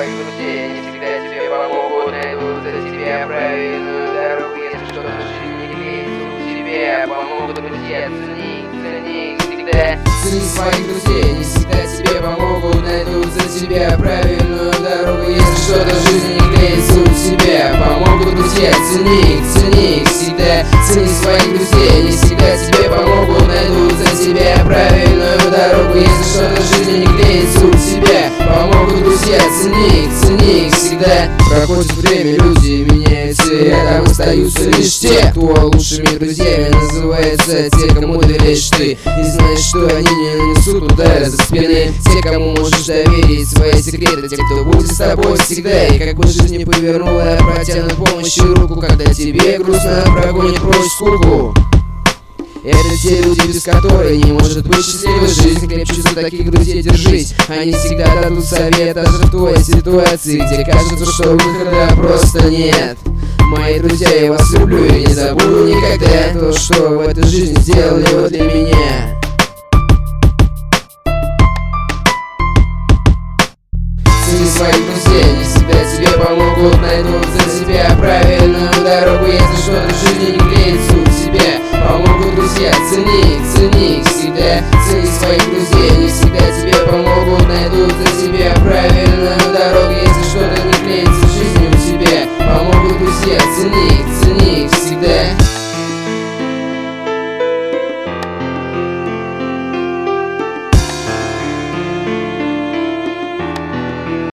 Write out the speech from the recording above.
своих друзей не всегда тебе помогут, найдут за тебя правильную дорогу. Если что-то в жизни не клеится у тебя, помогут друзья. Цени всегда. Цени своих друзей, не всегда тебе помогут, найдут за тебя правильную дорогу. Если что-то в жизни не клеится у тебя, помогут друзья. Цени всегда. Цени своих друзей, не всегда тебе помогут, найдут за тебя правильную дорогу. Если что-то в жизни не клеится у тебя, помогут друзья. Цени всегда. Проходит время, люди меняются, и рядом остаются лишь те, кто лучшими друзьями называется. Те, кому доверяешь ты, и знаешь, что они не нанесут удара за спины. Те, кому можешь доверить свои секреты, те, кто будет с тобой всегда. И как бы жизнь не повернула, протянут помощью руку, когда тебе грустно, прогонит прочь скуку. Это те люди, без которых не может быть счастливой жизнь. Крепче за таких друзей держись, они всегда дадут совет даже в твоей ситуации, где кажется, что выхода просто нет. Мои друзья, я вас люблю и не забуду никогда то, что в этой жизни сделали вы для меня. Цени своих друзей, не всегда тебе